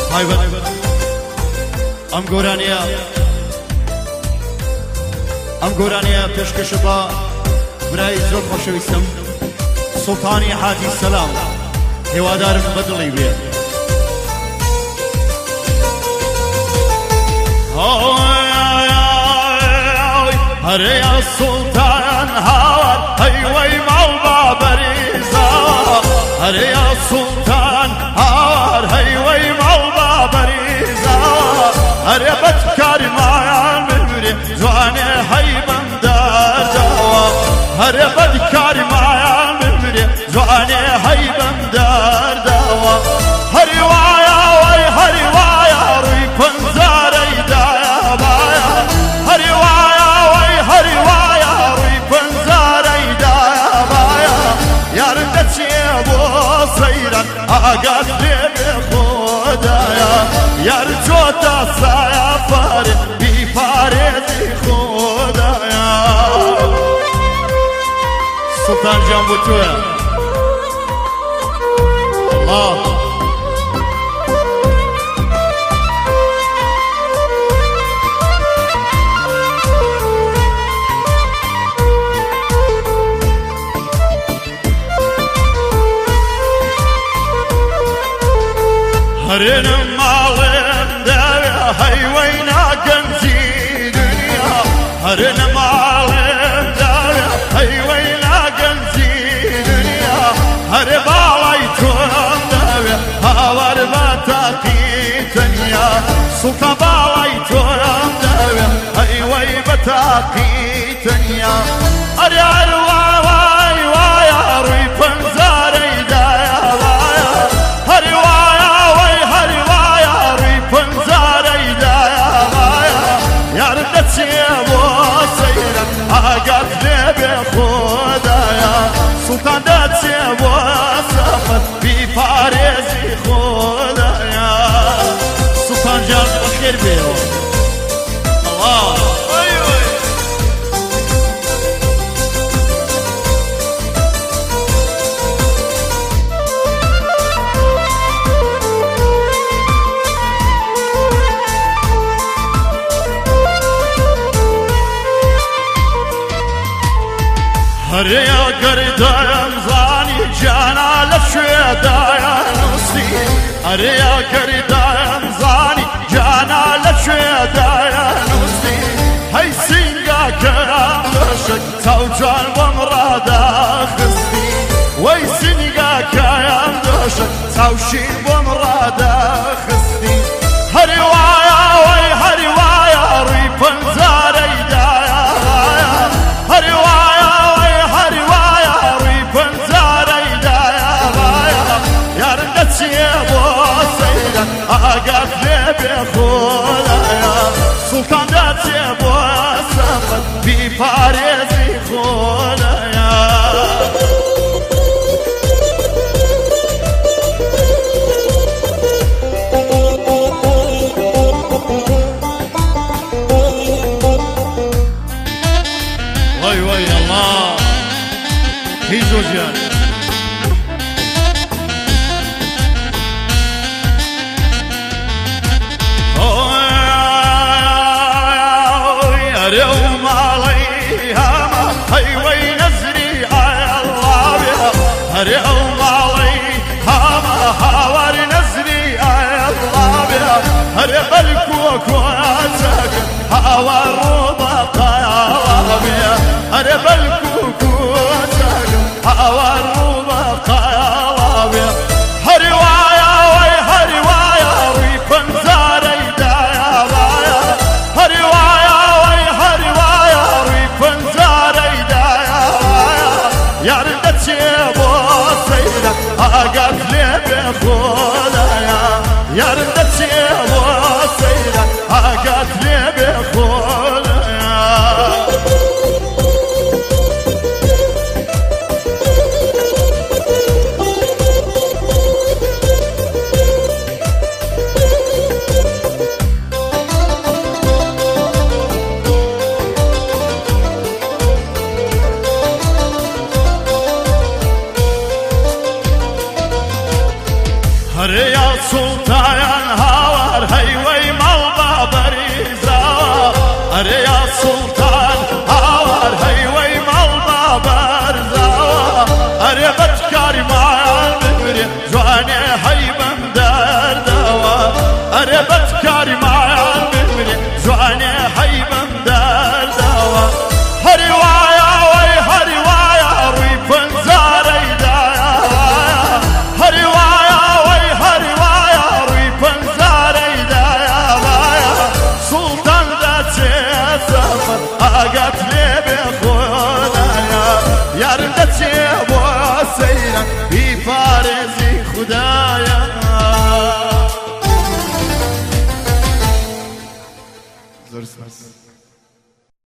تایبەت ئەم گۆرانیە پێشکەشە بە برای زۆر خۆشەویستم سوڵتانی حاجی سەلام هێوادارم بەدڵی بێ. هەرەیە سوڵتان هاوار هەیوەی ماڵ بابەریزە هەرەیە سوڵتان هاوار هەیوەی ماڵ بابەریزە هەرێ بەدکاری مایان ببرێ جوانێ هەیبەم دەردەوە هەرێ بەدکاری مایان ببرێ جوانێ هەیبەم دەردەوە هەری وایە وەی هەری وایە ڕووی پەنجارەی دایە بایە هەری وایە وەی هەری وایە ڕووی پەنجارەی دایە بایە یار دەچێ بۆ سەیران ئاگات لێ بێ خۆدایە یار چۆتە سایە پارێ بیپارێزی خۆدایە. سوڵتان جان بۆ تۆیە الله هەرێنە ماڵێم داوێ هەیوەی ناگەنجی دنیا هەرێنە ماڵێم داوێ هەیوەی ناگەنجی دنیا هەرێ باڵای تۆم داوێ هاوار بە تاقی تەنیا سوڵتان باڵای تۆم داوێ هەیوەی بە تاقی تەنیا هەرێ هەروای وای وایە ڕووی پەنجارەی دایە وایە هەری وایە وەی هەری وایە ڕووی پەنجارەی دایە وایە یار دەچێ بۆ سەیران ئاگات لێ بێ خۆدایە سوڵتان دەچێ بۆ سەفەر بیپارێزی خۆدایە. سوڵتان جان بەخێر بێەوە الله هەرەیە گەردەم زانی جانا لە شوێدایە نووسی هەرەیە گەردەم زانی جانا لە شوێدایە نووسی هەی سینگاکەم دۆشک چاوجان بۆم ڕادەخستی وەی سینگاکەم دۆشک چاوشین بۆم ڕادەخستی هەری وایە وەی هەری وایە ڕووی پەنجارەی دایە وایە هەری وایە هەری وایە ڕووی پەنجارەی دایە وایە یار دەچێ بۆ سەیران ئاگات لێ بێ خۆدایە سوڵتان دەچێ بۆ سەفەر بیپارێزی خۆدایە. وای وای الله هیزۆ جان هەرێ و ماڵەی هەمە هەیوەی نەزری ئای الله بێ هەرێ ئەو ماڵەی هەمە هاواری نەزری ئای الله بێ هەرێ بەلکووە کۆچەکە هاوار ڕۆبەقایە بێ هەرێ بەلکوو کۆچەکە هاوار ڕۆبەقایە بێ هەری وایە وەی هەری وایە ڕووی پەنجارەی دایە وایە هەری وایە وەی هەری وایە ڕووی پەنجارەی دایە وایە یار دەچێ بۆ سەیران ئاگات لێ بێ خۆدایە یار دەچێ بۆ سەیران ئاگات لێ بێ خۆدایە. هەرێ یا سوڵتان بس